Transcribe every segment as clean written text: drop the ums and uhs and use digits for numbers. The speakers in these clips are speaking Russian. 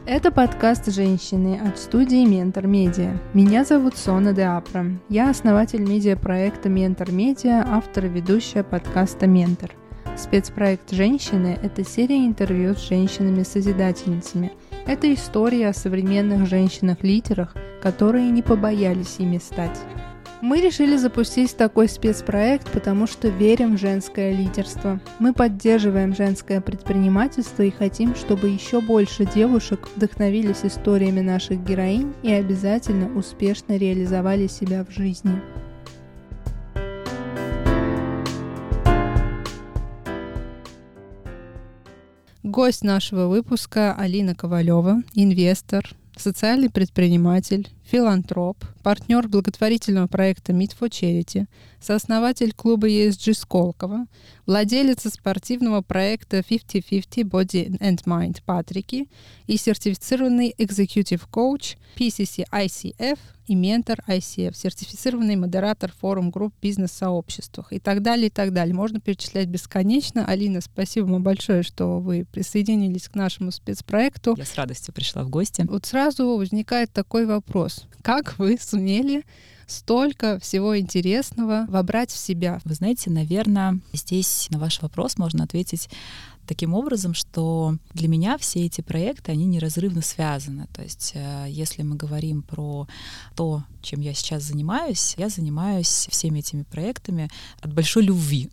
Это подкаст «Женщины» от студии «Ментор Медиа». Меня зовут Сона де Апра. Я основатель медиапроекта «Ментор Медиа», автор и ведущая подкаста «Ментор». Спецпроект «Женщины» — это серия интервью с женщинами-созидательницами. Это история о современных женщинах-лидерах, которые не побоялись ими стать. Мы решили запустить такой спецпроект, потому что верим в женское лидерство. Мы поддерживаем женское предпринимательство и хотим, чтобы еще больше девушек вдохновились историями наших героинь и обязательно успешно реализовали себя в жизни. Гость нашего выпуска — Алина Ковалева, инвестор, социальный предприниматель, филантроп, партнер благотворительного проекта Meet for Charity, сооснователь клуба ESG Сколково, владелица спортивного проекта 50-50 Body and Mind Патрики и сертифицированный executive coach PCC ICF и ментор ICF, сертифицированный модератор форум-групп в бизнес-сообществах и так далее, и так далее. Можно перечислять бесконечно. Алина, спасибо вам большое, что вы присоединились к нашему спецпроекту. Я с радостью пришла в гости. Вот сразу возникает такой вопрос. Как вы сумели столько всего интересного вобрать в себя? Вы знаете, наверное, здесь на ваш вопрос можно ответить таким образом, что для меня все эти проекты, они неразрывно связаны. То есть если мы говорим про то, чем я сейчас занимаюсь, я занимаюсь всеми этими проектами от большой любви.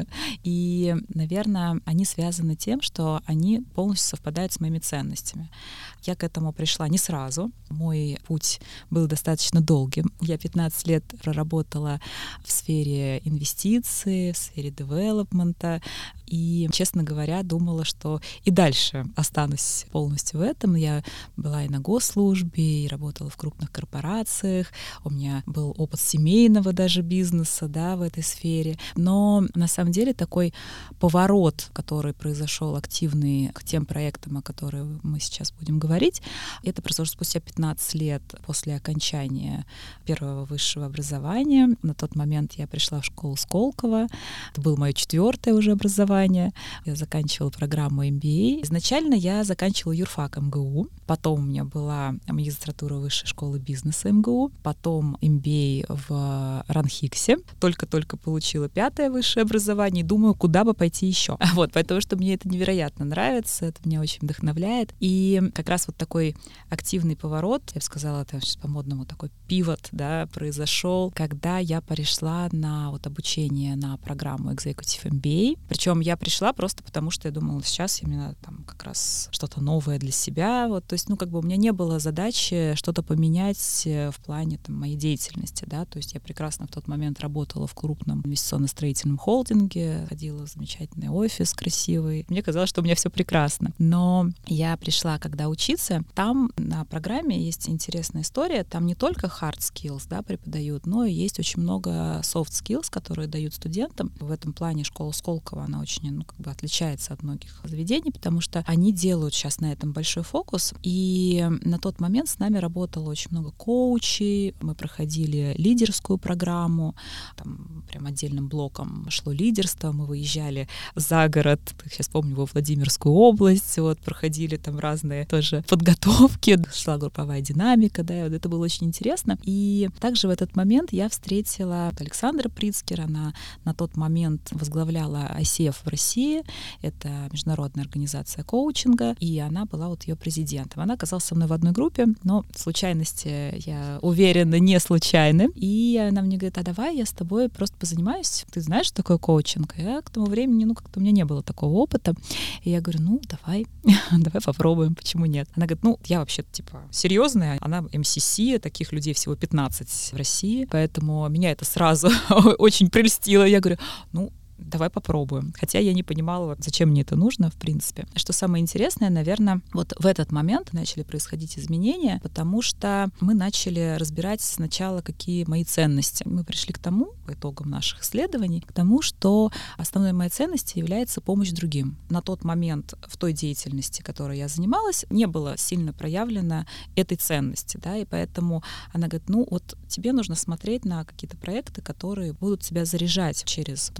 И, наверное, они связаны тем, что они полностью совпадают с моими ценностями. Я к этому пришла не сразу. Мой путь был достаточно долгим. Я 15 лет проработала в сфере инвестиций, в сфере девелопмента. И, честно говоря, думала, что и дальше останусь полностью в этом. Я была и на госслужбе, и работала в крупных корпорациях. У меня был опыт семейного даже бизнеса, да, в этой сфере. Но на самом деле такой поворот, который произошел активный к тем проектам, о которых мы сейчас будем говорить, это произошло спустя 15 лет после окончания первого высшего образования. На тот момент я пришла в школу Сколково. Это было мое 4-е уже образование. Я заканчивала программу MBA. Изначально я заканчивала юрфак МГУ. Потом у меня была магистратура высшей школы бизнеса МГУ. Потом MBA в РАНХИКСе. Только-только получила 5-е высшее образование. И думаю, куда бы пойти еще. Вот, потому что мне это невероятно нравится. Это меня очень вдохновляет. И как раз вот такой активный поворот, я бы сказала, это сейчас по-модному такой пивот, да, произошел, когда я перешла на вот обучение на программу Executive MBA. Причем я пришла просто потому, что я думала, сейчас мне надо там как раз что-то новое для себя. Вот, то есть, у меня не было задачи что-то поменять в плане там, моей деятельности, да, то есть я прекрасно в тот момент работала в крупном инвестиционно-строительном холдинге, ходила в замечательный офис красивый. Мне казалось, что у меня все прекрасно. Но я пришла, когда учиться, там на программе есть интересная история, там не только hard skills, да, преподают, но и есть очень много soft skills, которые дают студентам. В этом плане школа Сколково, она очень отличается от многих заведений, потому что они делают сейчас на этом большой фокус. И на тот момент с нами работало очень много коучей, мы проходили лидерскую программу, там прям отдельным блоком шло лидерство, мы выезжали за город, сейчас помню, во Владимирскую область, вот, проходили там разные тоже подготовки, шла групповая динамика, да, и вот это было очень интересно. И также в этот момент я встретила Александра Прицкера, она на тот момент возглавляла ICF в России, это международная организация коучинга, и она была вот ее президентом. Она оказалась со мной в одной группе, но случайности, я уверена, не случайны. И она мне говорит, а давай я с тобой просто позанимаюсь, ты знаешь, что такое коучинг? Я к тому времени, как-то у меня не было такого опыта. И я говорю, давай попробуем, почему нет? Она говорит, я вообще-то серьезная, она МСС, таких людей всего 15 в России, поэтому меня это сразу очень прельстило. Я говорю, давай попробуем. Хотя я не понимала, зачем мне это нужно, в принципе. Что самое интересное, наверное, вот в этот момент начали происходить изменения, потому что мы начали разбирать сначала, какие мои ценности. Мы пришли к тому, по итогам наших исследований, к тому, что основной моей ценностью является помощь другим. На тот момент в той деятельности, которой я занималась, не было сильно проявлено этой ценности, да, и поэтому она говорит, тебе нужно смотреть на какие-то проекты, которые будут тебя заряжать через твою основную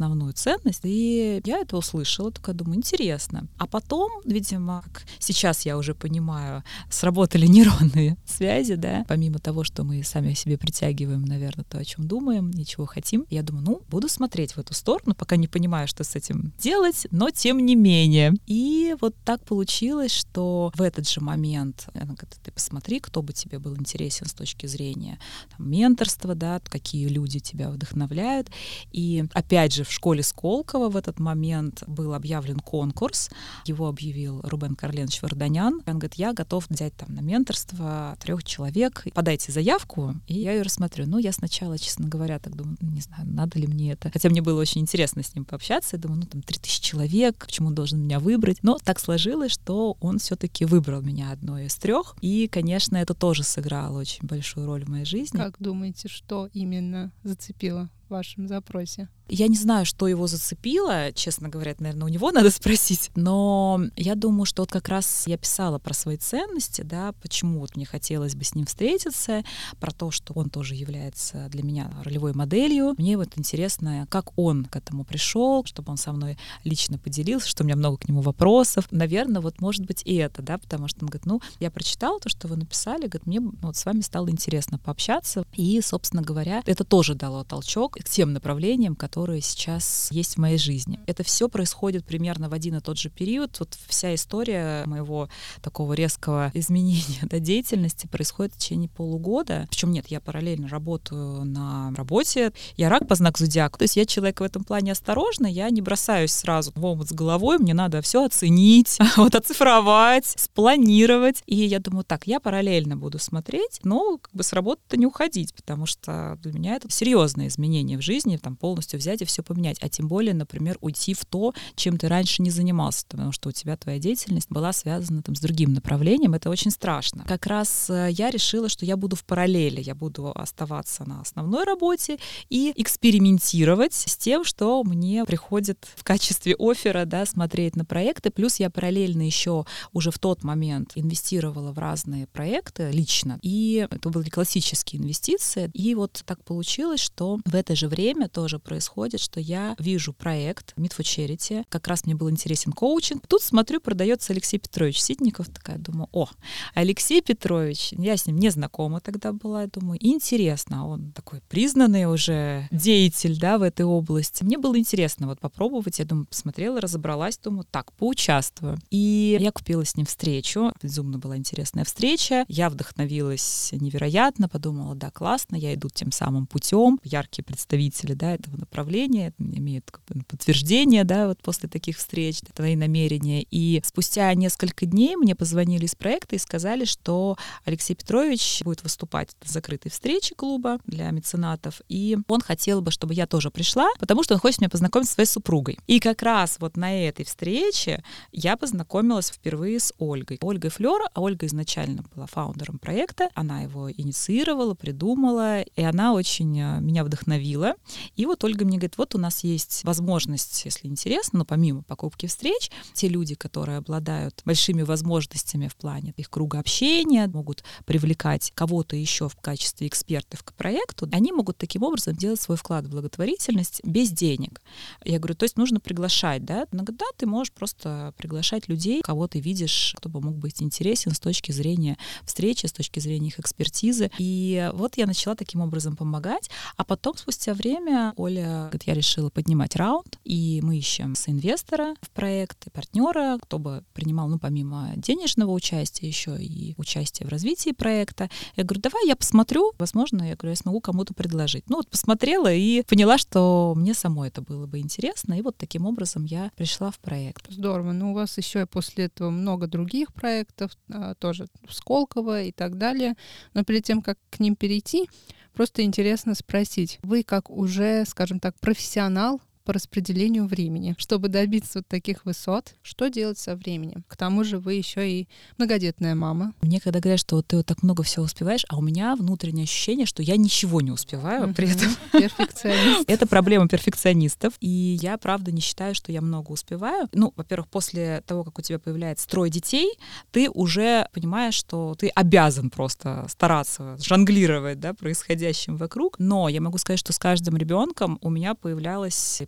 основную ценность. И я это услышала, такая думаю, интересно. А потом, видимо, как сейчас я уже понимаю, сработали нейронные связи, да, помимо того, что мы сами себе притягиваем, наверное, то, о чем думаем, и чего хотим. Я думаю, буду смотреть в эту сторону, пока не понимаю, что с этим делать, но тем не менее. И вот так получилось, что в этот же момент, она говорит, ты посмотри, кто бы тебе был интересен с точки зрения там, менторства, да, какие люди тебя вдохновляют. И опять же в школе Сколково в этот момент был объявлен конкурс, его объявил Рубен Карленович Варданян. Он говорит, я готов взять там на менторство 3 человек, подайте заявку, и я ее рассмотрю. Я сначала, честно говоря, так думаю, не знаю, надо ли мне это. Хотя мне было очень интересно с ним пообщаться. Я думаю, там 3000 человек, почему он должен меня выбрать? Но так сложилось, что он все-таки выбрал меня одной из 3. И, конечно, это тоже сыграло очень большую роль в моей жизни. Как думаете, что именно зацепило в вашем запросе? Я не знаю, что его зацепило, честно говоря, наверное, у него надо спросить, но я думаю, что вот как раз я писала про свои ценности, да, почему вот мне хотелось бы с ним встретиться, про то, что он тоже является для меня ролевой моделью. Мне вот интересно, как он к этому пришел, чтобы он со мной лично поделился, что у меня много к нему вопросов. Наверное, вот может быть и это, да, потому что он говорит, я прочитала то, что вы написали, говорит, мне вот с вами стало интересно пообщаться, и, собственно говоря, это тоже дало толчок к тем направлениям, которые сейчас есть в моей жизни. Это все происходит примерно в один и тот же период. Вот вся история моего такого резкого изменения деятельности происходит в течение полугода. Причем нет, я параллельно работаю на работе. Я рак по знаку зодиака. То есть я человек в этом плане осторожный. Я не бросаюсь сразу в омут с головой. Мне надо все оценить, оцифровать, спланировать. И я думаю, так, я параллельно буду смотреть, но как бы с работы-то не уходить, потому что для меня это серьезное изменение в жизни, там полностью взять и все поменять, а тем более, например, уйти в то, чем ты раньше не занимался, потому что у тебя твоя деятельность была связана там с другим направлением, это очень страшно. Как раз я решила, что я буду в параллели, я буду оставаться на основной работе и экспериментировать с тем, что мне приходит в качестве оффера, да, смотреть на проекты, плюс я параллельно еще уже в тот момент инвестировала в разные проекты лично, и это были классические инвестиции, и вот так получилось, что в это же время тоже происходит, что я вижу проект Meet for Charity, как раз мне был интересен коучинг. Тут смотрю, продается Алексей Петрович Ситников, такая думаю, Алексей Петрович, я с ним не знакома тогда была, думаю, интересно, он такой признанный уже деятель, да, в этой области. Мне было интересно вот попробовать, я думаю, посмотрела, разобралась, думаю, так, поучаствую. И я купила с ним встречу, безумно была интересная встреча, я вдохновилась невероятно, подумала, да, классно, я иду тем самым путем, яркие представители, да, этого направления, имеют подтверждение, да, вот после таких встреч, твои намерения. И спустя несколько дней мне позвонили из проекта и сказали, что Алексей Петрович будет выступать на закрытой встрече клуба для меценатов, и он хотел бы, чтобы я тоже пришла, потому что он хочет меня познакомить со своей супругой. И как раз вот на этой встрече я познакомилась впервые с Ольгой Флёр, а Ольга изначально была фаундером проекта, она его инициировала, придумала, и она очень меня вдохновила. И вот Ольга мне говорит, вот у нас есть возможность, если интересно, но помимо покупки встреч, те люди, которые обладают большими возможностями в плане их круга общения, могут привлекать кого-то еще в качестве экспертов к проекту, они могут таким образом делать свой вклад в благотворительность без денег. Я говорю, то есть нужно приглашать, да? Она говорит, да, ты можешь просто приглашать людей, кого ты видишь, кто бы мог быть интересен с точки зрения встречи, с точки зрения их экспертизы. И вот я начала таким образом помогать, а потом спустя время Оля говорит, я решила поднимать раунд, и мы ищем соинвестора в проект и партнера, кто бы принимал, помимо денежного участия, еще и участие в развитии проекта. Я говорю, давай я посмотрю, возможно, я смогу кому-то предложить. Посмотрела и поняла, что мне самой это было бы интересно, и вот таким образом я пришла в проект. Здорово. У вас еще и после этого много других проектов, тоже в Сколково и так далее. Но перед тем, как к ним перейти, просто интересно спросить, вы как уже, скажем так, профессионал по распределению времени, чтобы добиться вот таких высот, что делать со временем? К тому же вы еще и многодетная мама. Мне когда говорят, что ты вот так много всего успеваешь, а у меня внутреннее ощущение, что я ничего не успеваю при этом. Перфекционист. Это проблема перфекционистов, и я, правда, не считаю, что я много успеваю. Во-первых, после того, как у тебя появляется 3 детей, ты уже понимаешь, что ты обязан просто стараться жонглировать, да, происходящим вокруг. Но я могу сказать, что с каждым ребенком у меня появлялась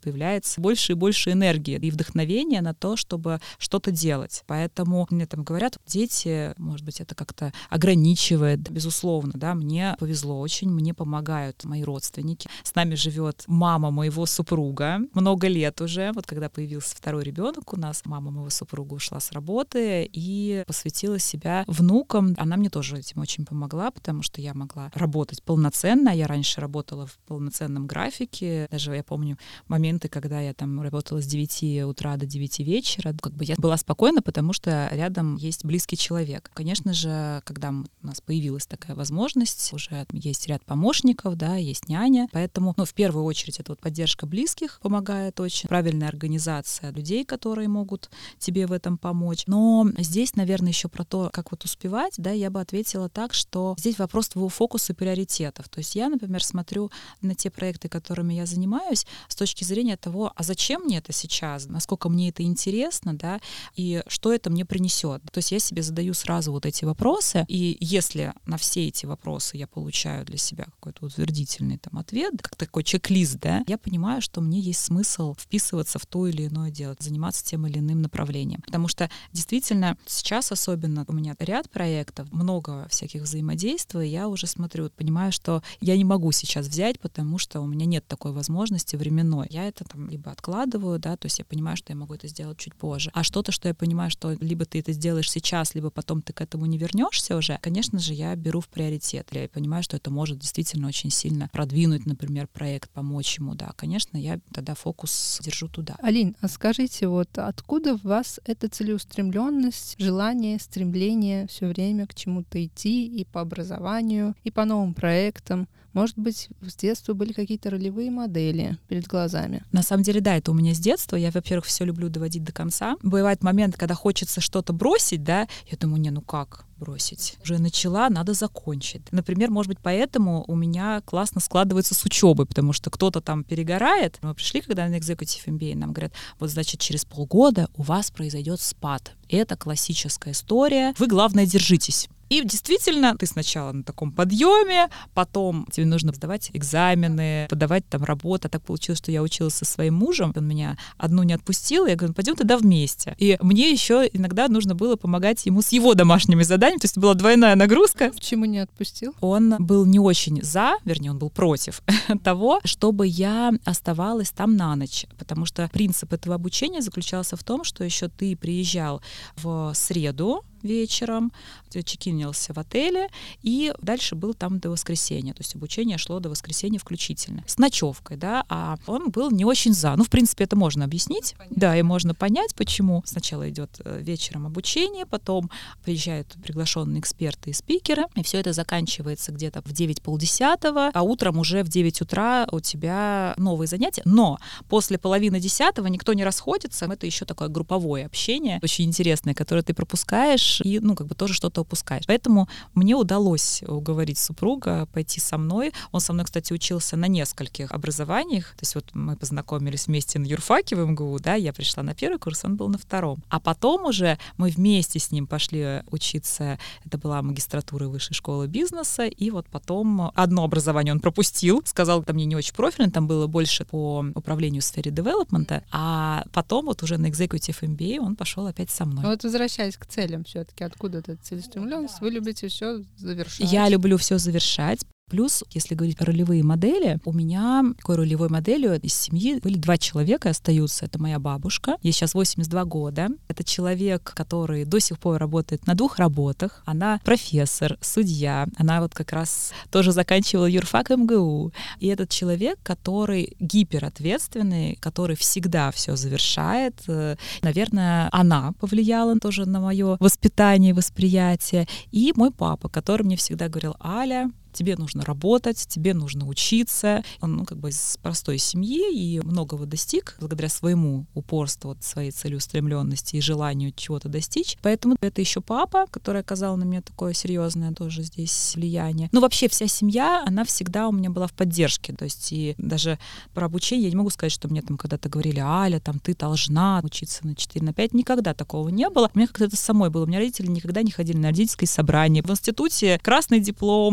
появляется больше и больше энергии и вдохновения на то, чтобы что-то делать. Поэтому мне там говорят, дети, может быть, это как-то ограничивает, безусловно, да, мне повезло очень, мне помогают мои родственники. С нами живет мама моего супруга много лет уже. Вот когда появился второй ребенок у нас, мама моего супруга ушла с работы и посвятила себя внукам. Она мне тоже этим очень помогла, потому что я могла работать полноценно. Я раньше работала в полноценном графике. Даже я помню моменты, когда я там работала с 9 утра до 9 вечера. Как бы я была спокойна, потому что рядом есть близкий человек. Конечно же, когда у нас появилась такая возможность, уже есть ряд помощников, да, есть няня. Поэтому, в первую очередь, это вот поддержка близких помогает очень. Правильная организация людей, которые могут тебе в этом помочь. Но здесь, наверное, еще про то, как вот успевать, да, я бы ответила так, что здесь вопрос твоего фокуса и приоритетов. То есть я, например, смотрю на те проекты, которыми я занимаюсь, с точки зрения того, а зачем мне это сейчас, насколько мне это интересно, да, и что это мне принесет. То есть я себе задаю сразу вот эти вопросы, и если на все эти вопросы я получаю для себя какой-то утвердительный там ответ, как такой чек-лист, да, я понимаю, что мне есть смысл вписываться в то или иное дело, заниматься тем или иным направлением. Потому что действительно сейчас особенно у меня ряд проектов, много всяких взаимодействий, я уже смотрю, понимаю, что я не могу сейчас взять, потому что у меня нет такой возможности временной. Я это там либо откладываю, да, то есть я понимаю, что я могу это сделать чуть позже. А что-то, что я понимаю, что либо ты это сделаешь сейчас, либо потом ты к этому не вернешься уже, конечно же, я беру в приоритет. Я понимаю, что это может действительно очень сильно продвинуть, например, проект, помочь ему, да. Конечно, я тогда фокус держу туда. Алин, а скажите, вот откуда в вас эта целеустремленность, желание, стремление все время к чему-то идти и по образованию, и по новым проектам? Может быть, с детства были какие-то ролевые модели перед глазами? На самом деле, да, это у меня с детства. Я, во-первых, все люблю доводить до конца. Бывает момент, когда хочется что-то бросить, да, я думаю, ну как бросить? Уже начала, надо закончить. Например, может быть, поэтому у меня классно складывается с учебой, потому что кто-то там перегорает. Мы пришли, когда на Executive MBA, нам говорят, вот, значит, через полгода у вас произойдет спад. Это классическая история. Вы, главное, держитесь. И действительно, ты сначала на таком подъеме, потом тебе нужно сдавать экзамены, подавать там работу. А так получилось, что я училась со своим мужем, он меня одну не отпустил, я говорю, пойдем тогда вместе. И мне еще иногда нужно было помогать ему с его домашними заданиями, то есть была двойная нагрузка. Почему не отпустил? Он был не очень вернее, он был против того, чтобы я оставалась там на ночь, потому что принцип этого обучения заключался в том, что еще ты приезжал в среду вечером, чекинился в отеле, и дальше был там до воскресенья. То есть обучение шло до воскресенья включительно. С ночевкой, да, а он был не очень за. В принципе, это можно объяснить. Да, и можно понять, почему. Сначала идет вечером обучение, потом приезжают приглашенные эксперты и спикеры, и все это заканчивается где-то в 9:30, а утром уже в 9 утра у тебя новые занятия. Но после 9:30 никто не расходится. Это еще такое групповое общение, очень интересное, которое ты пропускаешь, и, тоже что-то упускаешь. Поэтому мне удалось уговорить супруга пойти со мной. Он со мной, кстати, учился на нескольких образованиях. То есть вот мы познакомились вместе на юрфаке в МГУ, да, я пришла на первый курс, он был на втором. А потом уже мы вместе с ним пошли учиться, это была магистратура Высшей школы бизнеса, и вот потом одно образование он пропустил, сказал, там мне не очень профильно, там было больше по управлению в сфере девелопмента, а потом вот уже на Executive MBA он пошел опять со мной. Вот возвращаясь к целям все-таки, откуда эта целеустремленность? Вы любите все завершать? Я люблю все завершать. Плюс, если говорить про ролевые модели, у меня такой ролевой моделью из семьи были 2 человека остаются. Это моя бабушка, ей сейчас 82 года. Это человек, который до сих пор работает на 2 работах. Она профессор, судья. Она вот как раз тоже заканчивала юрфак МГУ. И этот человек, который гиперответственный, который всегда все завершает. Наверное, она повлияла тоже на мое воспитание, восприятие. И мой папа, который мне всегда говорил: Аля, тебе нужно работать, тебе нужно учиться. Он, из простой семьи и многого достиг благодаря своему упорству, своей целеустремленности и желанию чего-то достичь. Поэтому это еще папа, который оказал на меня такое серьезное тоже здесь влияние. Вообще вся семья, она всегда у меня была в поддержке. То есть и даже про обучение я не могу сказать, что мне там когда-то говорили: Аля, там ты должна учиться на 4, на 5. Никогда такого не было. У меня как-то это самой было. У меня родители никогда не ходили на родительское собрание. В институте красный диплом, да, они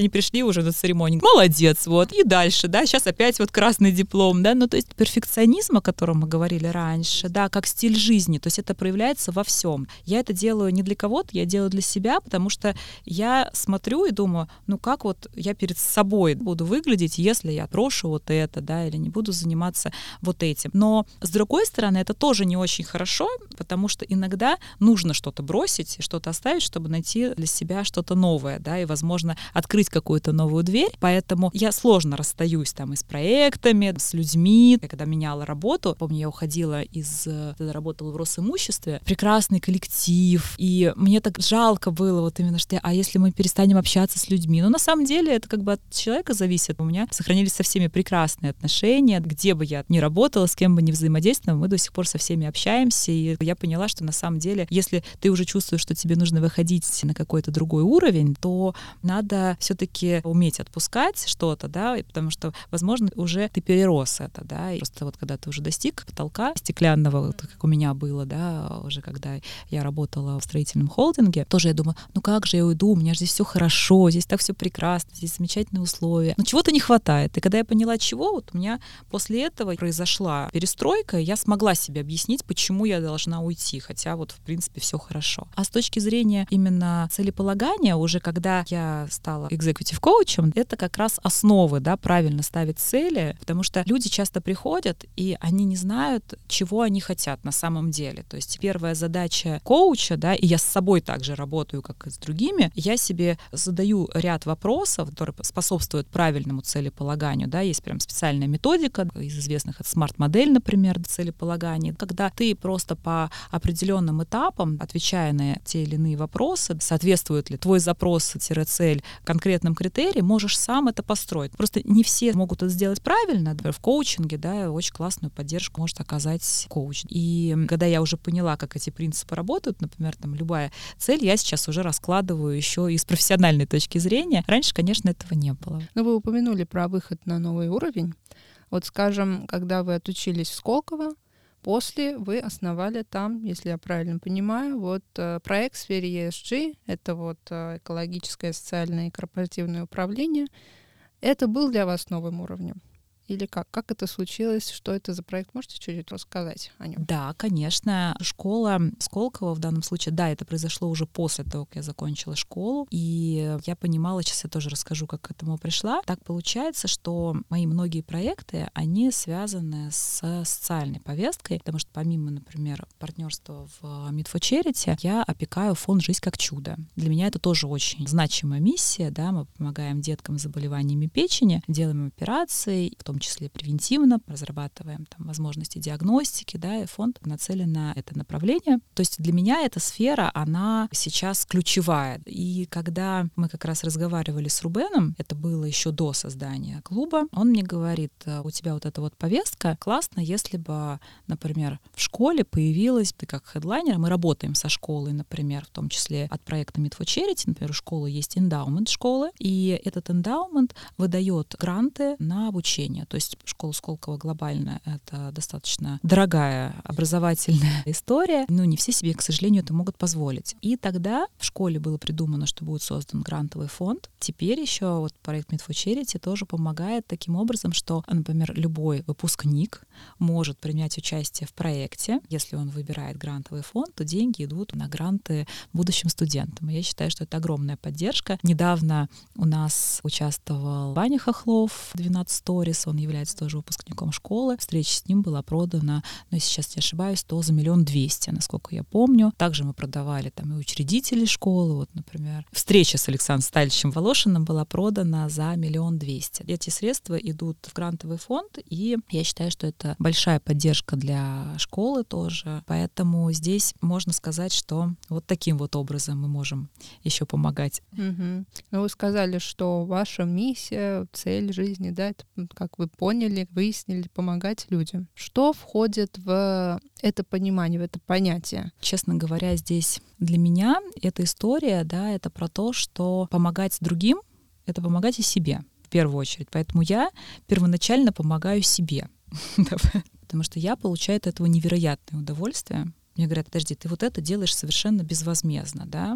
они пришли уже на церемонию. Молодец, вот, и дальше, да, сейчас опять вот красный диплом, да, ну, то есть перфекционизм, о котором мы говорили раньше, да, как стиль жизни, то есть это проявляется во всем. Я это делаю не для кого-то, я делаю для себя, потому что я смотрю и думаю, ну, как вот я перед собой буду выглядеть, если я брошу вот это, да, или не буду заниматься вот этим. Но, с другой стороны, это тоже не очень хорошо, потому что иногда нужно что-то бросить, что-то оставить, чтобы найти для себя что-то новое, да, и, возможно, открыть какую-то новую дверь. Поэтому я сложно расстаюсь там и с проектами, с людьми. Я когда меняла работу, помню, я уходила когда работала в Росимуществе, прекрасный коллектив, и мне так жалко было вот именно, что а если мы перестанем общаться с людьми? Но на самом деле это как бы от человека зависит. У меня сохранились со всеми прекрасные отношения, где бы я ни работала, с кем бы ни взаимодействовала, мы до сих пор со всеми общаемся, и я поняла, что на самом деле, если ты уже чувствуешь, что тебе нужно выходить на какой-то другой уровень, то надо все-таки уметь отпускать что-то, да, потому что, возможно, уже ты перерос это, да, и просто вот когда ты уже достиг потолка стеклянного, вот как у меня было, да, уже когда я работала в строительном холдинге, тоже я думаю, ну как же я уйду, у меня же здесь все хорошо, здесь так все прекрасно, здесь замечательные условия, но чего-то не хватает. И когда я поняла, чего, вот у меня после этого произошла перестройка, и я смогла себе объяснить, почему я должна уйти, хотя вот в принципе все хорошо. А с точки зрения именно целеполагания, уже когда я стала экзекутив-коучем, это как раз основы, да, правильно ставить цели, потому что люди часто приходят, и они не знают, чего они хотят на самом деле. То есть первая задача коуча, да, и я с собой также работаю, как и с другими, я себе задаю ряд вопросов, которые способствуют правильному целеполаганию, да, есть прям специальная методика из известных, это смарт-модель, например, целеполагания, когда ты просто по определенным этапам, отвечая на те или иные вопросы, соответствует ли твой запрос-цель конкретным критериям, можешь сам это построить. Просто не все могут это сделать правильно. Например, в коучинге, да, очень классную поддержку может оказать коуч. И когда я уже поняла, как эти принципы работают, например, там любая цель, я сейчас уже раскладываю еще и с профессиональной точки зрения. Раньше, конечно, этого не было. Но вы упомянули про выход на новый уровень. Вот, скажем, когда вы отучились в Сколково, после вы основали там, если я правильно понимаю, вот проект в сфере ESG, это вот экологическое, социальное и корпоративное управление. Это был для вас новым уровнем? Или как? Как это случилось? Что это за проект? Можете чуть-чуть рассказать о нем? Да, конечно. Школа Сколково в данном случае, да, это произошло уже после того, как я закончила школу. И я понимала, сейчас я тоже расскажу, как к этому пришла. Так получается, что мои многие проекты, они связаны с социальной повесткой, потому что помимо, например, партнерства в Meet for Charity, я опекаю фонд «Жизнь как чудо». Для меня это тоже очень значимая миссия, да, мы помогаем деткам с заболеваниями печени, делаем операции, в том числе превентивно, разрабатываем там возможности диагностики, да, и фонд нацелен на это направление. То есть для меня эта сфера, она сейчас ключевая. И когда мы как раз разговаривали с Рубеном, это было еще до создания клуба, он мне говорит, у тебя вот эта вот повестка, классно, если бы, например, в школе появилась, ты как хедлайнер, мы работаем со школой, например, в том числе от проекта Meet for Charity, например, у школы есть эндаумент школы, и этот эндаумент выдает гранты на обучение. То есть школа Сколково глобально — это достаточно дорогая образовательная история. Но не все себе, к сожалению, это могут позволить. И тогда в школе было придумано, что будет создан грантовый фонд. Теперь еще вот проект Meet for Charity тоже помогает таким образом, что, например, любой выпускник может принять участие в проекте. Если он выбирает грантовый фонд, то деньги идут на гранты будущим студентам. И я считаю, что это огромная поддержка. Недавно у нас участвовал Ваня Хохлов, 12 Stories, он является тоже выпускником школы. Встреча с ним была продана, ну, если сейчас не ошибаюсь, то за 1 200 000, насколько я помню. Также мы продавали там и учредителей школы. Вот, например, встреча с Александром Стальевичем Волошиным была продана за 1 200 000. Эти средства идут в грантовый фонд, и я считаю, что это большая поддержка для школы тоже. Поэтому здесь можно сказать, что вот таким вот образом мы можем еще помогать. Ну, вы сказали, что ваша миссия, цель жизни, да, это, как вы поняли, выяснили, помогать людям. Что входит в это понимание, в это понятие? Честно говоря, здесь для меня эта история, да, это про то, что помогать другим — это помогать и себе в первую очередь. Поэтому я первоначально помогаю себе, потому что я получаю от этого невероятное удовольствие. Мне говорят, подожди, ты вот это делаешь совершенно безвозмездно, да?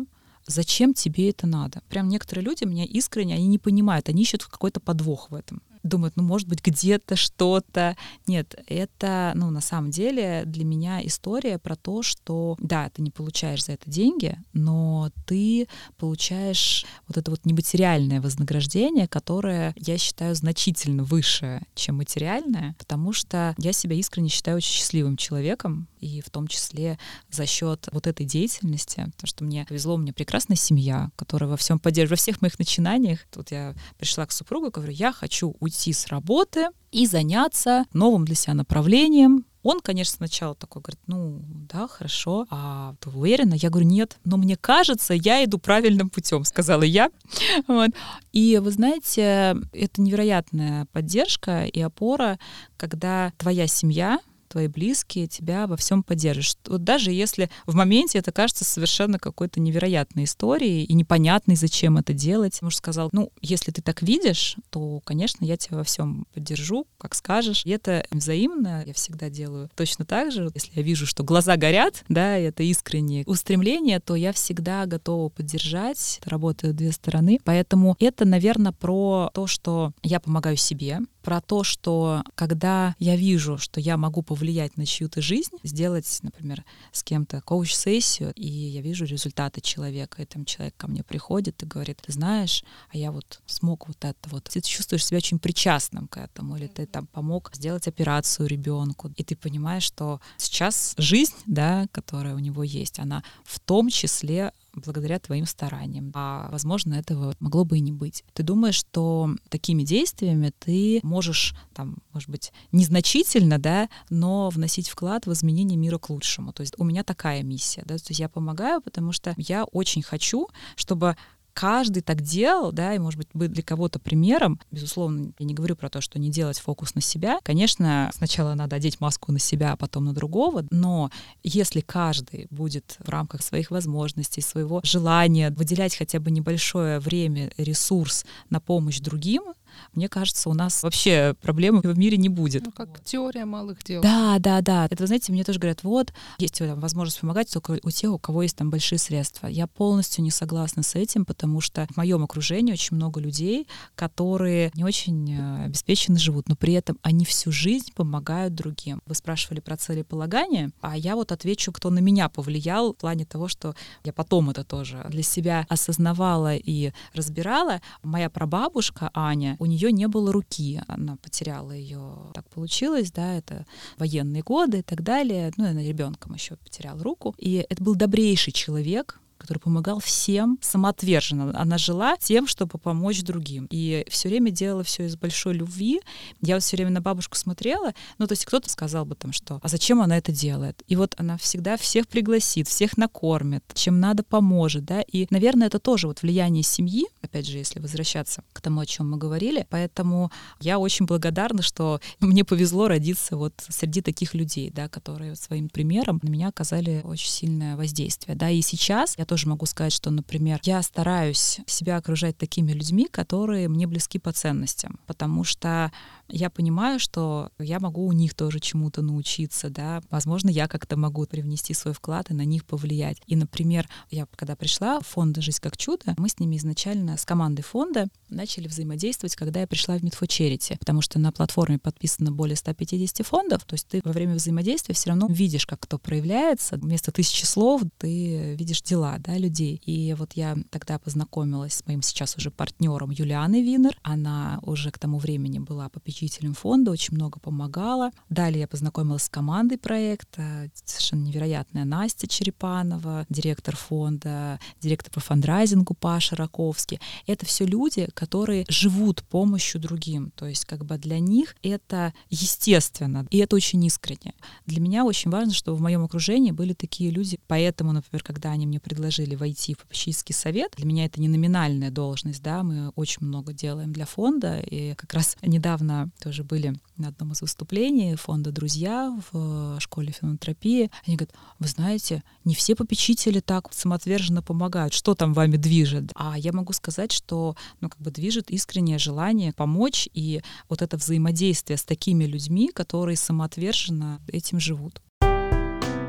зачем тебе это надо? Прям некоторые люди меня искренне, они не понимают, они ищут какой-то подвох в этом. Думают, может быть, где-то что-то. Нет, это, на самом деле для меня история про то, что, да, ты не получаешь за это деньги, но ты получаешь вот это вот нематериальное вознаграждение, которое, я считаю, значительно выше, чем материальное, потому что я себя искренне считаю очень счастливым человеком, и в том числе за счет вот этой деятельности, потому что мне повезло, у меня прекрасная семья, которая во всем поддерживает, во всех моих начинаниях. Тут я пришла к супругу и говорю, я хочу уйти с работы и заняться новым для себя направлением. Он, конечно, сначала такой говорит, да, хорошо, а ты уверена? Я говорю, нет, но мне кажется, я иду правильным путем, сказала я. Вот. И вы знаете, это невероятная поддержка и опора, когда твоя семья, твои близкие тебя во всем поддерживают. Вот даже если в моменте это кажется совершенно какой-то невероятной историей и непонятной, зачем это делать. Муж сказал, если ты так видишь, то, конечно, я тебя во всем поддержу, как скажешь. И это взаимно. Я всегда делаю точно так же. Если я вижу, что глаза горят, да, и это искреннее устремление, то я всегда готова поддержать. Работают две стороны. Поэтому это, наверное, про то, что я помогаю себе, про то, что когда я вижу, что я могу повлиять на чью-то жизнь, сделать, например, с кем-то коуч-сессию, и я вижу результаты человека, и там человек ко мне приходит и говорит, ты знаешь, а я вот смог вот это вот. Ты чувствуешь себя очень причастным к этому, или ты там помог сделать операцию ребенку, и ты понимаешь, что сейчас жизнь, да, которая у него есть, она в том числе благодаря твоим стараниям. А, возможно, этого могло бы и не быть. Ты думаешь, что такими действиями ты можешь, может быть, незначительно, да, но вносить вклад в изменение мира к лучшему. То есть у меня такая миссия, да, то есть я помогаю, потому что я очень хочу, чтобы каждый так делал, да, и, может быть для кого-то примером. Безусловно, я не говорю про то, что не делать фокус на себя. Конечно, сначала надо одеть маску на себя, а потом на другого, но если каждый будет в рамках своих возможностей, своего желания выделять хотя бы небольшое время, ресурс на помощь другим, мне кажется, у нас вообще проблем в мире не будет. Как теория малых дел. Да. Это, вы знаете, мне тоже говорят, есть возможность помогать только у тех, у кого есть там большие средства. Я полностью не согласна с этим, потому что в моем окружении очень много людей, которые не очень обеспеченно живут, но при этом они всю жизнь помогают другим. Вы спрашивали про целеполагание, а я отвечу, кто на меня повлиял в плане того, что я потом это тоже для себя осознавала и разбирала. Моя прабабушка Аня, у нее не было руки, она потеряла ее, так получилось, да, это военные годы и так далее, она ребенком еще потеряла руку, и это был добрейший человек, который помогал всем самоотверженно. Она жила тем, чтобы помочь другим. И все время делала все из большой любви. Я все время на бабушку смотрела, то есть кто-то сказал бы что, а зачем она это делает? И она всегда всех пригласит, всех накормит, чем надо поможет, да, и, наверное, это тоже влияние семьи, опять же, если возвращаться к тому, о чем мы говорили, поэтому я очень благодарна, что мне повезло родиться среди таких людей, да, которые своим примером на меня оказали очень сильное воздействие, да, и сейчас я тоже могу сказать, что, например, я стараюсь себя окружать такими людьми, которые мне близки по ценностям, потому что я понимаю, что я могу у них тоже чему-то научиться, да, возможно, я как-то могу привнести свой вклад и на них повлиять. И, например, я когда пришла в фонд «Жизнь как чудо», мы с ними изначально, с командой фонда, начали взаимодействовать, когда я пришла в Meet for Charity, потому что на платформе подписано более 150 фондов, то есть ты во время взаимодействия все равно видишь, как кто проявляется, вместо 1000 слов ты видишь дела, да, людей. И я тогда познакомилась с моим сейчас уже партнером Юлианой Винер, она уже к тому времени была попечителем фонда, очень много помогала. Далее я познакомилась с командой проекта, совершенно невероятная Настя Черепанова, директор фонда, директор по фандрайзингу Паша Раковский. Это все люди, которые живут помощью другим, то есть для них это естественно, и это очень искренне. Для меня очень важно, чтобы в моем окружении были такие люди, поэтому, например, когда они мне предложили войти в попечительский совет, для меня это не номинальная должность, да, мы очень много делаем для фонда, и как раз недавно тоже были на одном из выступлений фонда «Друзья» в школе филантропии. Они говорят, вы знаете, не все попечители так самоотверженно помогают. Что там вами движет? А я могу сказать, что движет искреннее желание помочь и это взаимодействие с такими людьми, которые самоотверженно этим живут.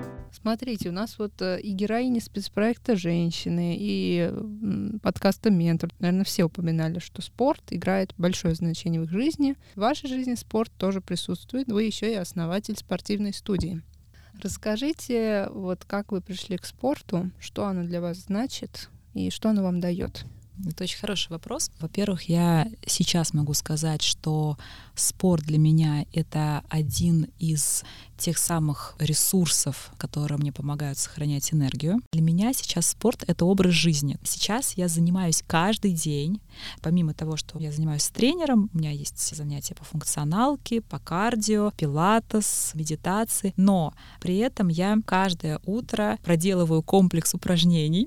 Смотрите, у нас вот и героини спецпроекта «Женщины», и подкаста «Ментор». Наверное, все упоминали, что спорт играет большое значение в их жизни. В вашей жизни спорт тоже присутствует. Вы еще и основатель спортивной студии. Расскажите, вот как вы пришли к спорту, что оно для вас значит и что оно вам дает? Это очень хороший вопрос. Во-первых, я сейчас могу сказать, что спорт для меня — это один из тех самых ресурсов, которые мне помогают сохранять энергию. Для меня сейчас спорт — это образ жизни. Сейчас я занимаюсь каждый день. Помимо того, что я занимаюсь с тренером, у меня есть занятия по функционалке, по кардио, пилатес, медитации, но при этом я каждое утро проделываю комплекс упражнений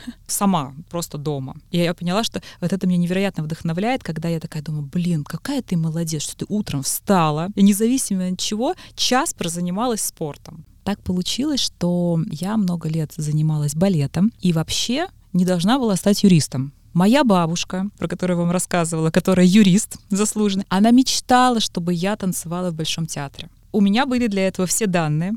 сама, просто дома. И я поняла, что вот это меня невероятно вдохновляет, когда я такая думаю, какая ты молодец, что ты утром встала, и независимо от чего, час прозанималась спортом. Так получилось, что я много лет занималась балетом и вообще не должна была стать юристом. Моя бабушка, про которую я вам рассказывала, которая юрист заслуженный, она мечтала, чтобы я танцевала в Большом театре. У меня были для этого все данные.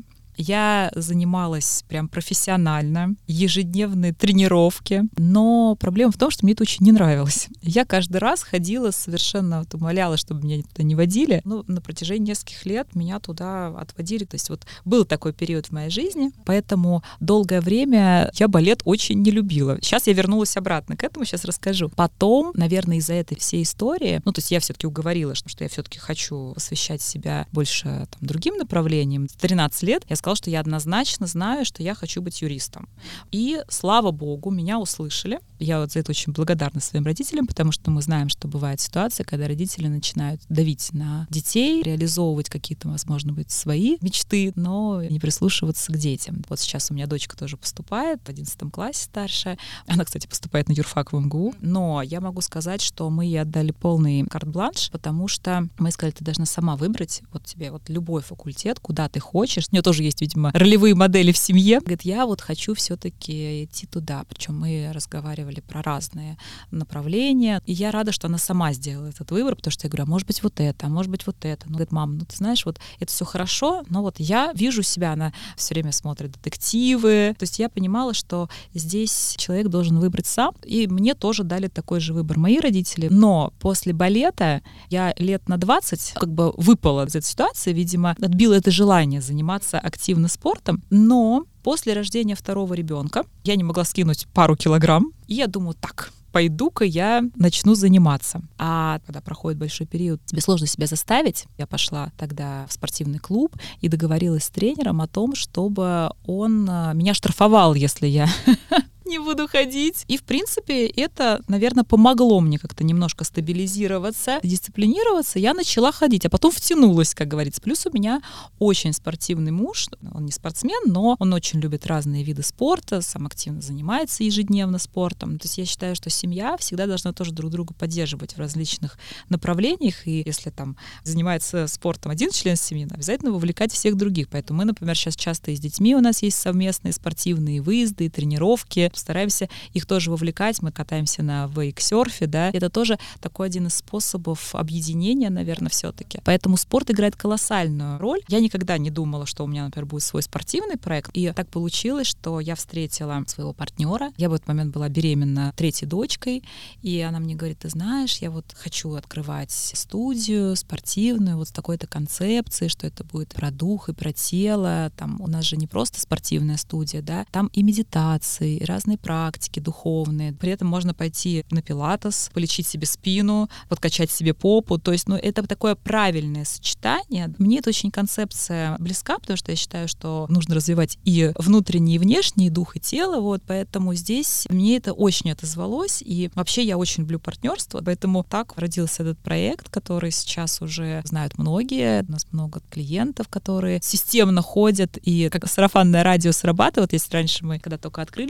Я занималась прям профессионально, ежедневные тренировки, но проблема в том, что мне это очень не нравилось. Я каждый раз ходила совершенно, умоляла, чтобы меня туда не водили. На протяжении нескольких лет меня туда отводили. То есть вот был такой период в моей жизни, поэтому долгое время я балет очень не любила. Сейчас я вернулась обратно к этому, сейчас расскажу. Потом, наверное, из-за этой всей истории, то есть я все-таки уговорила, что я все-таки хочу посвящать себя больше другим направлениям. В 13 лет я сказала, что я однозначно знаю, что я хочу быть юристом. И, слава богу, меня услышали. Я вот за это очень благодарна своим родителям, потому что мы знаем, что бывает ситуация, когда родители начинают давить на детей, реализовывать какие-то, возможно быть, свои мечты, но не прислушиваться к детям. Вот сейчас у меня дочка тоже поступает в 11 классе, старшая. Она, кстати, поступает на юрфак в МГУ. Но я могу сказать, что мы ей отдали полный карт-бланш, потому что мы сказали, ты должна сама выбрать вот тебе вот любой факультет, куда ты хочешь. У нее тоже есть, видимо, ролевые модели в семье. Говорит, я вот хочу все-таки идти туда. Причем мы разговаривали про разные направления. И я рада, что она сама сделала этот выбор, потому что я говорю, а может быть вот это, а может быть вот это. Говорит, мам, ты знаешь, вот это все хорошо, но вот я вижу себя, она все время смотрит детективы. То есть я понимала, что здесь человек должен выбрать сам. И мне тоже дали такой же выбор мои родители. Но после балета я лет на 20 выпала из этой ситуации, видимо, отбила это желание заниматься активно спортом, но после рождения второго ребенка я не могла скинуть пару килограмм, и я думаю, так, пойду-ка я начну заниматься. А когда проходит большой период, тебе сложно себя заставить. Я пошла тогда в спортивный клуб и договорилась с тренером о том, чтобы он меня штрафовал, если я не буду ходить. И, в принципе, это, наверное, помогло мне как-то немножко стабилизироваться, дисциплинироваться. Я начала ходить, а потом втянулась, как говорится. Плюс у меня очень спортивный муж. Он не спортсмен, но он очень любит разные виды спорта, сам активно занимается ежедневно спортом. То есть я считаю, что семья всегда должна тоже друг друга поддерживать в различных направлениях. И если там занимается спортом один член семьи, обязательно вовлекать всех других. Поэтому мы, например, сейчас часто и с детьми у нас есть совместные спортивные выезды, тренировки. Стараемся их тоже вовлекать. Мы катаемся на вейксерфе, да. Это тоже такой один из способов объединения, наверное, все-таки. Поэтому спорт играет колоссальную роль. Я никогда не думала, что у меня, например, будет свой спортивный проект. И так получилось, что я встретила своего партнера. Я в этот момент была беременна 3-й дочкой. И она мне говорит, ты знаешь, я вот хочу открывать студию спортивную вот с такой-то концепцией, что это будет про дух и про тело. Там у нас же не просто спортивная студия, да. Там и медитации, и разные практики духовные. При этом можно пойти на пилатес, полечить себе спину, подкачать себе попу. То есть, это такое правильное сочетание. Мне эта очень концепция близка, потому что я считаю, что нужно развивать и внутренний, и внешний, и дух, и тело. Вот, поэтому здесь мне это очень отозвалось. И вообще я очень люблю партнерство. Поэтому так родился этот проект, который сейчас уже знают многие. У нас много клиентов, которые системно ходят и как сарафанное радио срабатывает. Если раньше мы, когда только открылись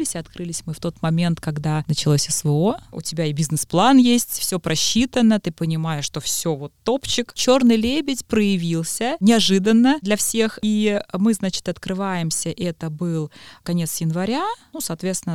открылись мы в тот момент, когда началось СВО. У тебя и бизнес-план есть, все просчитано, ты понимаешь, что все вот топчик. Черный лебедь проявился неожиданно для всех. И мы, значит, открываемся. Это был конец января, соответственно,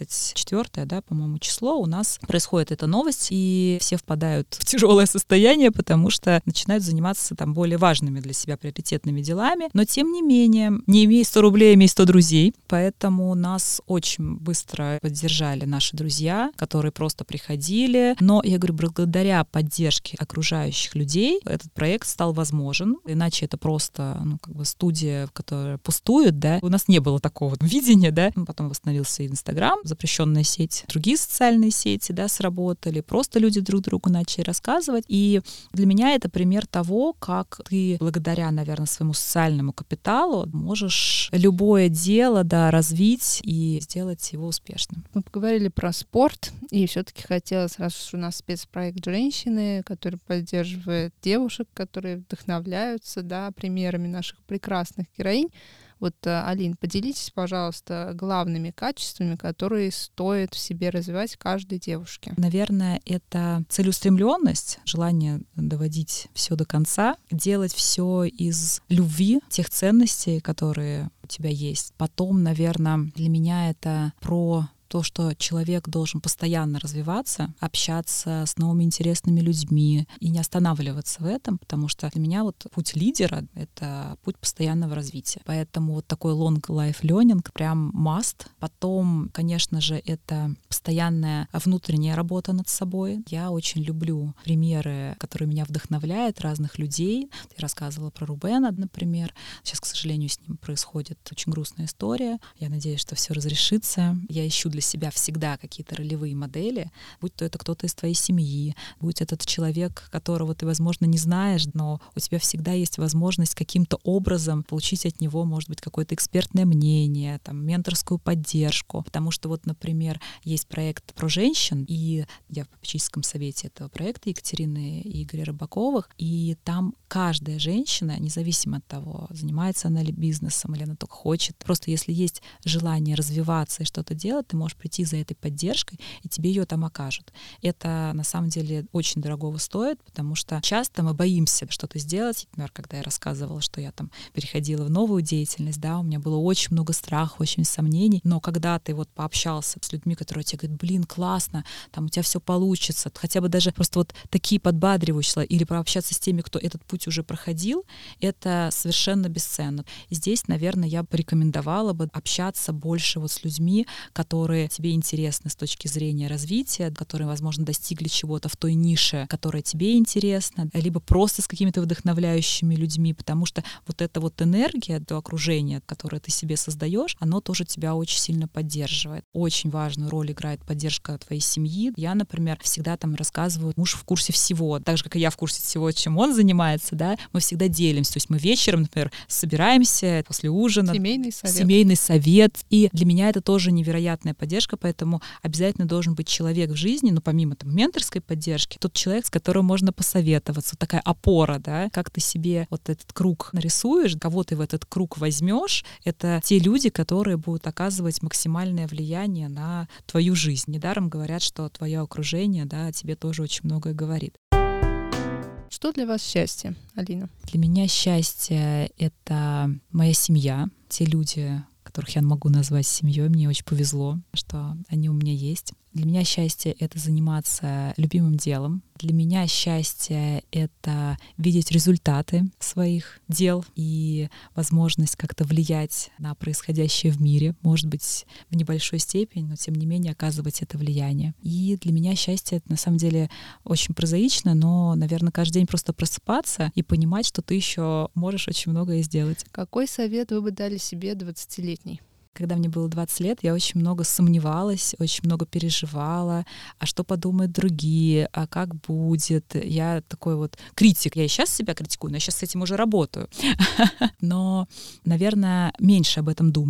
24, да, по-моему, число. У нас происходит эта новость, и все впадают в тяжелое состояние, потому что начинают заниматься там более важными для себя приоритетными делами. Но, тем не менее, не имей 100 рублей, имей 100 друзей. Поэтому нас очень быстро поддержали наши друзья, которые просто приходили. Но, я говорю, благодаря поддержке окружающих людей этот проект стал возможен. Иначе это просто, студия, которая пустует, да. У нас не было такого видения, да. Потом восстановился и Инстаграм, запрещенная сеть. Другие социальные сети, да, сработали. Просто люди друг другу начали рассказывать. И для меня это пример того, как ты благодаря, наверное, своему социальному капиталу можешь любое дело, да, развить и сделать его успешным. Мы поговорили про спорт, и все-таки хотелось, раз уж у нас спецпроект «Женщины», который поддерживает девушек, которые вдохновляются, да, примерами наших прекрасных героинь. Вот, Алин, поделитесь, пожалуйста, главными качествами, которые стоит в себе развивать каждой девушке. Наверное, это целеустремленность, желание доводить все до конца, делать все из любви, тех ценностей, которые у тебя есть. Потом, наверное, для меня это про то, что человек должен постоянно развиваться, общаться с новыми интересными людьми и не останавливаться в этом, потому что для меня вот путь лидера — это путь постоянного развития. Поэтому вот такой long life learning прям must. Потом, конечно же, это постоянная внутренняя работа над собой. Я очень люблю примеры, которые меня вдохновляют, разных людей. Я рассказывала про Рубена, например. Сейчас, к сожалению, с ним происходит очень грустная история. Я надеюсь, что все разрешится. Я ищу для себя всегда какие-то ролевые модели, будь то это кто-то из твоей семьи, будь этот человек, которого ты, возможно, не знаешь, но у тебя всегда есть возможность каким-то образом получить от него, может быть, какое-то экспертное мнение, там, менторскую поддержку. Потому что вот, например, есть проект про женщин, и я в попечительском совете этого проекта Екатерины и Игоря Рыбаковых, и там каждая женщина, независимо от того, занимается она ли бизнесом или она только хочет, просто если есть желание развиваться и что-то делать, ты можешь прийти за этой поддержкой, и тебе ее там окажут. Это на самом деле очень дорогого стоит, потому что часто мы боимся что-то сделать. Например, когда я рассказывала, что я там переходила в новую деятельность, да, у меня было очень много страха, очень сомнений, но когда ты вот пообщался с людьми, которые тебе говорят: блин, классно, там у тебя все получится, хотя бы даже просто вот такие подбадривающие, или пообщаться с теми, кто этот путь уже проходил, это совершенно бесценно. И здесь, наверное, я бы рекомендовала бы общаться больше вот с людьми, которые тебе интересны с точки зрения развития, которые, возможно, достигли чего-то в той нише, которая тебе интересна, либо просто с какими-то вдохновляющими людьми, потому что вот эта вот энергия, то окружение, которое ты себе создаешь, оно тоже тебя очень сильно поддерживает. Очень важную роль играет поддержка твоей семьи. Я, например, всегда там рассказываю: муж в курсе всего, так же, как и я в курсе всего, чем он занимается, да, мы всегда делимся. То есть мы вечером, например, собираемся после ужина. Семейный совет. И для меня это тоже невероятная поддержка, поэтому обязательно должен быть человек в жизни, но помимо там менторской поддержки, тот человек, с которым можно посоветоваться, вот такая опора, да, как ты себе вот этот круг нарисуешь, кого ты в этот круг возьмешь, это те люди, которые будут оказывать максимальное влияние на твою жизнь. Недаром говорят, что твое окружение, да, о тебе тоже очень многое говорит. Что для вас счастье, Алина? Для меня счастье — это моя семья, те люди, которых я могу назвать семьей. Мне очень повезло, что они у меня есть. Для меня счастье — это заниматься любимым делом. Для меня счастье — это видеть результаты своих дел и возможность как-то влиять на происходящее в мире, может быть, в небольшой степени, но тем не менее оказывать это влияние. И для меня счастье — это на самом деле очень прозаично, но, наверное, каждый день просто просыпаться и понимать, что ты еще можешь очень многое сделать. Какой совет вы бы дали себе 20-летней? Когда мне было 20 лет, я очень много сомневалась, очень много переживала, а что подумают другие, а как будет. Я такой вот критик. Я и сейчас себя критикую, но я сейчас с этим уже работаю. Но, наверное, меньше об этом думать,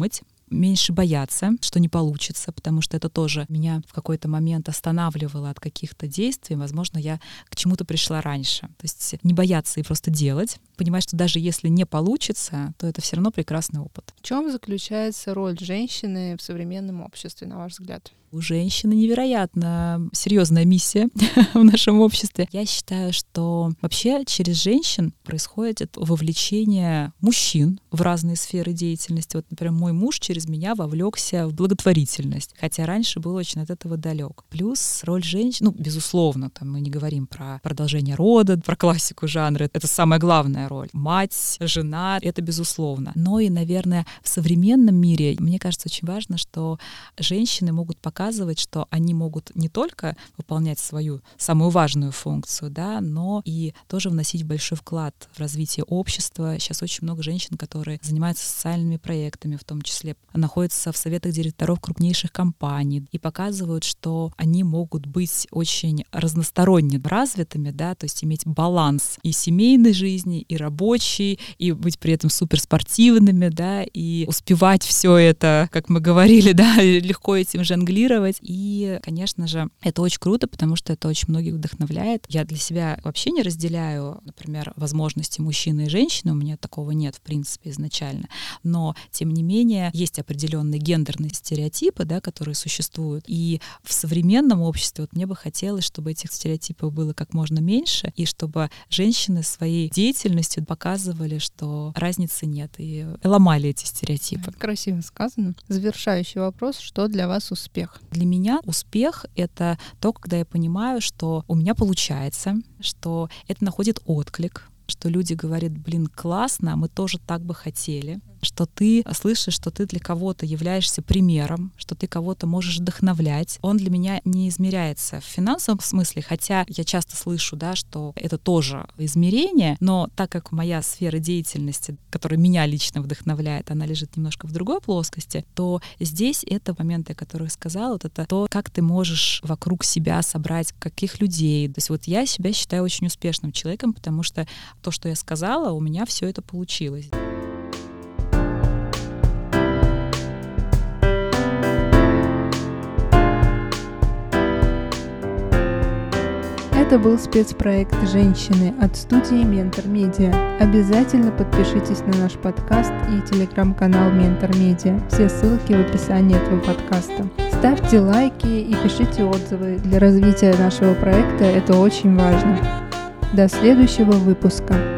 меньше бояться, что не получится, потому что это тоже меня в какой-то момент останавливало от каких-то действий. Возможно, я к чему-то пришла раньше. То есть не бояться и просто делать, понимать, что даже если не получится, то это все равно прекрасный опыт. В чем заключается роль женщины в современном обществе, на ваш взгляд? У женщины невероятно серьезная миссия в нашем обществе. Я считаю, что вообще через женщин происходит вовлечение мужчин в разные сферы деятельности. Вот, например, мой муж через меня вовлекся в благотворительность, хотя раньше был очень от этого далек. Плюс роль женщин, безусловно, там мы не говорим про продолжение рода, про классику жанра. Это самая главная роль. Мать, жена — это безусловно. Но и, наверное, в современном мире, мне кажется, очень важно, что женщины могут показывать, что они могут не только выполнять свою самую важную функцию, да, но и тоже вносить большой вклад в развитие общества. Сейчас очень много женщин, которые занимаются социальными проектами, в том числе находятся в советах директоров крупнейших компаний и показывают, что они могут быть очень разносторонне развитыми, да, то есть иметь баланс и семейной жизни, и рабочей, и быть при этом суперспортивными, да, и успевать все это, как мы говорили, да, легко этим жонглировать. И, конечно же, это очень круто, потому что это очень многих вдохновляет. Я для себя вообще не разделяю, например, возможности мужчины и женщины, у меня такого нет, в принципе, изначально. Но, тем не менее, есть определенные гендерные стереотипы, да, которые существуют. И в современном обществе вот мне бы хотелось, чтобы этих стереотипов было как можно меньше, и чтобы женщины своей деятельностью показывали, что разницы нет, и ломали эти стереотипы. Красиво сказано. Завершающий вопрос: что для вас успех? Для меня успех — это то, когда я понимаю, что у меня получается, что это находит отклик, что люди говорят: блин, классно, мы тоже так бы хотели, что ты слышишь, что ты для кого-то являешься примером, что ты кого-то можешь вдохновлять. Он для меня не измеряется в финансовом смысле, хотя я часто слышу, да, что это тоже измерение, но так как моя сфера деятельности, которая меня лично вдохновляет, она лежит немножко в другой плоскости, то здесь это моменты, о которых сказала, вот это то, как ты можешь вокруг себя собрать каких людей. То есть вот я себя считаю очень успешным человеком, потому что то, что я сказала, у меня все это получилось. Это был спецпроект «Женщины» от студии Ментор Медиа. Обязательно подпишитесь на наш подкаст и телеграм-канал Ментор Медиа. Все ссылки в описании этого подкаста. Ставьте лайки и пишите отзывы. Для развития нашего проекта это очень важно. До следующего выпуска.